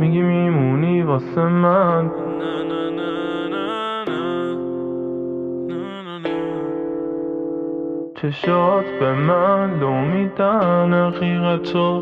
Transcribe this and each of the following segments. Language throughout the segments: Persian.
میگی میمونی واسه من. چشات به من لو میدن حقیقتو.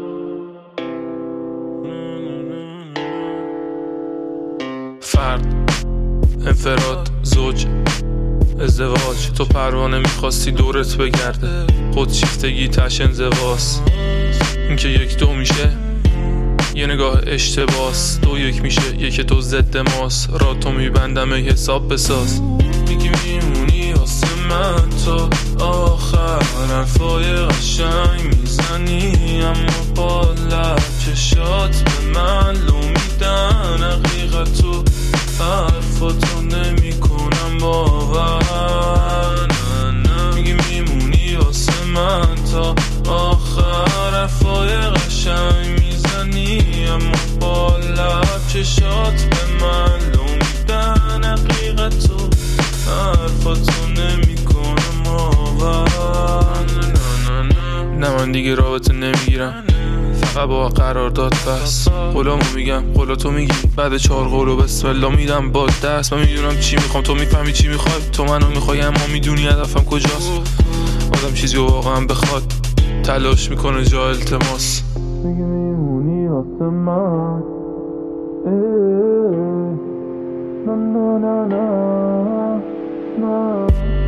فرد، انفراد، زوج، ازدواج. تو پروانه میخواستی دورت بگرده، خودشیفتگی تش انزواس. اینکه یک دو میشه یه نگاه اشتباس، دو یک میشه یک تو ضد ماست. را تو میبندم ای حساب بساز. میگی میمونی واسه من تا آخر، حرفای قشنگ میزنی اما با لب. چشات به من لو میدن حقیقتو، حرفاتو نمی کنم باور. میگی میمونی واسه من تا آخر، حرفای قشنگ میزنی اما با لب. چشات به من لو میدن حقیقتو، حرفاتو نمی کنم باور. نه من دیگه رابطه نمیگیرم، فقط با قرارداد بس. قولامو میگم قولاتو میگی، بعد 4 قولو بسم الله میدم با دست. من میدونم چی میخوام، تو میفهمی چی میخوای. تو منو میخوای اما میدونی هدفم کجاست. آدم چیزی واقعا بخواد تلاش میکنه جا التماس. میگی میمونی واسه من. نه نه نه نه نه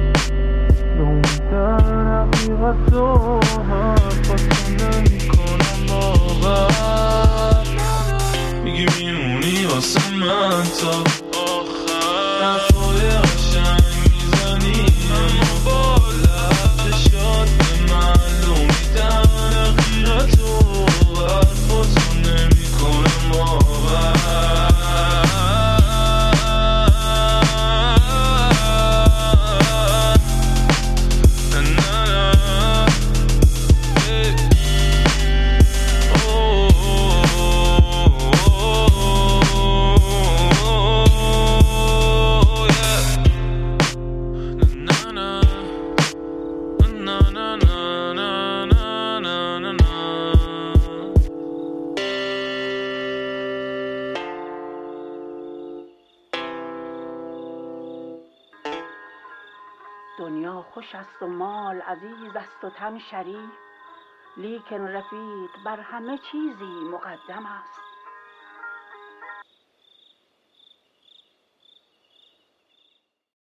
نمیدن حقیقتو، حرفاتو نمی کنم باور. میگی میمونی واسه من تا آخر، حرفای قشنگ میزنی اما با لب. چشات به من لو میدن حقیقتو، حرفاتو نمی کنم باور. دنیا خوش است و مال عزیز است و تن شریف، لیکن رفیق بر همه چیزی مقدم است.